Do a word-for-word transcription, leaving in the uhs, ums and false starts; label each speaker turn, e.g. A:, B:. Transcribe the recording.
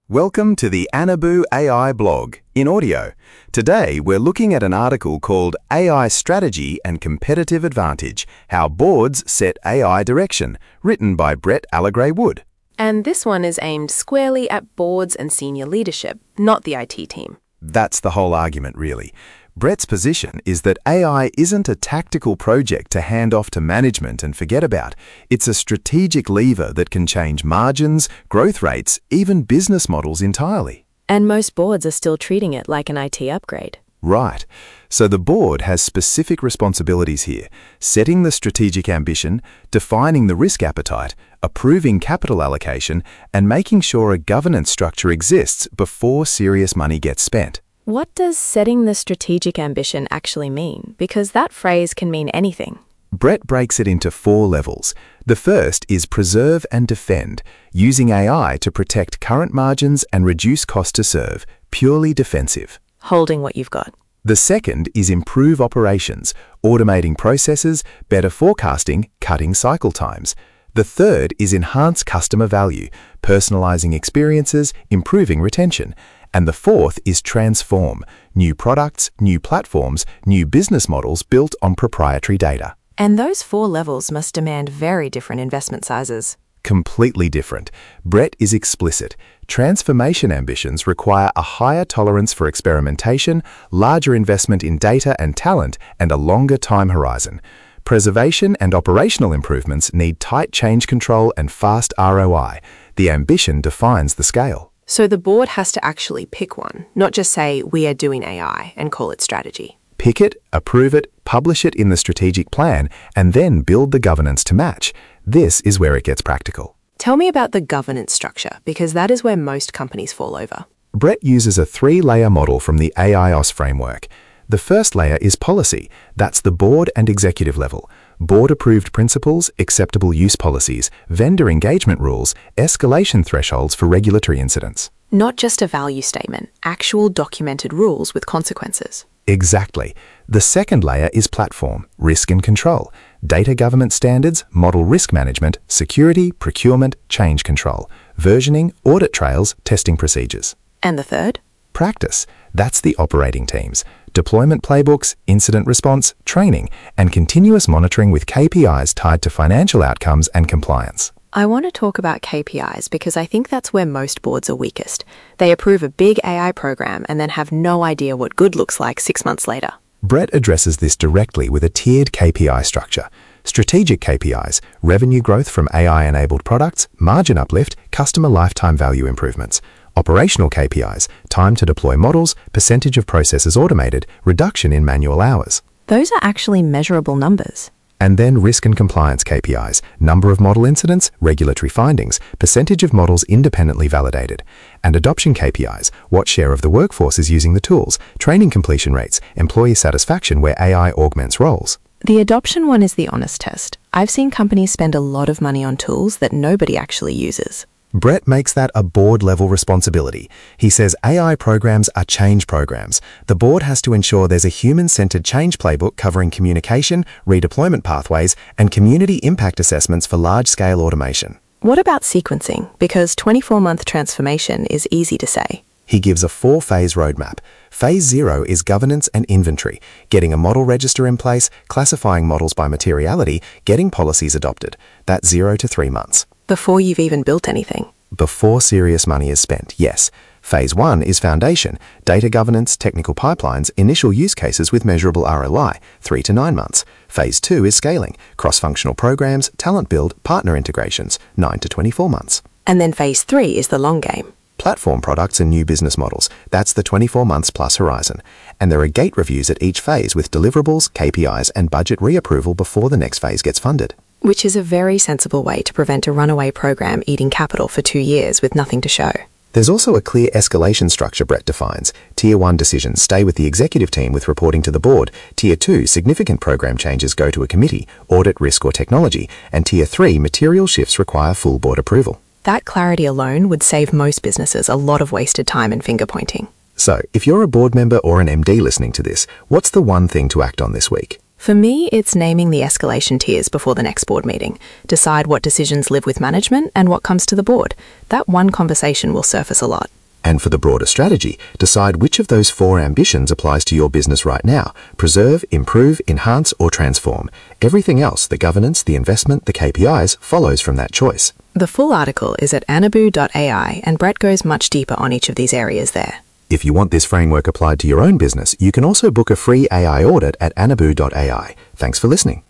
A: Welcome to the Anabu A I blog in audio. Today we're looking at an article called A I Strategy and Competitive Advantage, How Boards Set A I Direction, written by Brett Allegray-Wood.
B: And this one is aimed squarely at boards and senior leadership, not the I T team.
A: That's the whole argument, really. Brett's position is that A I isn't a tactical project to hand off to management and forget about. It's a strategic lever that can change margins, growth rates, even business models entirely.
C: And most boards are still treating it like an I T upgrade.
A: Right. So the board has specific responsibilities here: setting the strategic ambition, defining the risk appetite, approving capital allocation, and making sure a governance structure exists before serious money gets spent.
C: What does setting the strategic ambition actually mean? Because that phrase can mean anything.
A: Brett breaks it into four levels. The first is preserve and defend, using A I to protect current margins and reduce cost to serve, purely defensive.
C: Holding what you've got.
A: The second is improve operations, automating processes, better forecasting, cutting cycle times. The third is enhance customer value, personalizing experiences, improving retention. And the fourth is transform, new products, new platforms, new business models built on proprietary data.
C: And those four levels must demand very different investment sizes.
A: Completely different. Brett is explicit. Transformation ambitions require a higher tolerance for experimentation, larger investment in data and talent, and a longer time horizon. Preservation and operational improvements need tight change control and fast R O I. The ambition defines the scale.
B: So the board has to actually pick one, not just say, we are doing A I and call it strategy.
A: Pick it, approve it, publish it in the strategic plan, and then build the governance to match. This is where it gets practical.
B: Tell me about the governance structure, because that is where most companies fall over.
A: Brett uses a three-layer model from the A I O S framework. The first layer is policy. That's the board and executive level. Board-approved principles, acceptable use policies, vendor engagement rules, escalation thresholds for regulatory incidents.
B: Not just a value statement, actual documented rules with consequences.
A: Exactly. The second layer is platform, risk and control, data governance standards, model risk management, security, procurement, change control, versioning, audit trails, testing procedures.
B: And the third?
A: Practice. That's the operating teams. Deployment playbooks, incident response, training, and continuous monitoring with K P Is tied to financial outcomes and compliance.
B: I want to talk about K P Is because I think that's where most boards are weakest. They approve a big A I program and then have no idea what good looks like six months later.
A: Brett addresses this directly with a tiered K P I structure. Strategic K P Is, revenue growth from A I-enabled products, margin uplift, customer lifetime value improvements. Operational K P Is, time to deploy models, percentage of processes automated, reduction in manual hours.
C: Those are actually measurable numbers.
A: And then risk and compliance K P Is, number of model incidents, regulatory findings, percentage of models independently validated. And adoption K P Is, what share of the workforce is using the tools, training completion rates, employee satisfaction where A I augments roles.
C: The adoption one is the honest test. I've seen companies spend a lot of money on tools that nobody actually uses.
A: Brett makes that a board-level responsibility. He says A I programs are change programs. The board has to ensure there's a human-centered change playbook covering communication, redeployment pathways, and community impact assessments for large-scale automation.
B: What about sequencing? Because twenty-four month transformation is easy to say.
A: He gives a four-phase roadmap. Phase zero is governance and inventory, getting a model register in place, classifying models by materiality, getting policies adopted. That's zero to three months.
B: Before you've even built anything.
A: Before serious money is spent, yes. Phase one is foundation, data governance, technical pipelines, initial use cases with measurable R O I, three to nine months. Phase two is scaling, cross-functional programs, talent build, partner integrations, nine to twenty-four months.
B: And then phase three is the long game.
A: Platform products and new business models. That's the twenty-four months plus horizon. And there are gate reviews at each phase with deliverables, K P Is, and budget reapproval before the next phase gets funded.
B: Which is a very sensible way to prevent a runaway program eating capital for two years with nothing to show.
A: There's also a clear escalation structure Brett defines. Tier one decisions stay with the executive team with reporting to the board. Tier two, significant program changes go to a committee, audit, risk, or technology. And Tier three, material shifts require full board approval.
B: That clarity alone would save most businesses a lot of wasted time and finger pointing.
A: So, if you're a board member or an M D listening to this, what's the one thing to act on this week?
B: For me, it's naming the escalation tiers before the next board meeting. Decide what decisions live with management and what comes to the board. That one conversation will surface a lot.
A: And for the broader strategy, decide which of those four ambitions applies to your business right now. Preserve, improve, enhance, or transform. Everything else, the governance, the investment, the K P Is, follows from that choice.
B: The full article is at anabu dot A I, and Brett goes much deeper on each of these areas there.
A: If you want this framework applied to your own business, you can also book a free A I audit at anabu dot A I. Thanks for listening.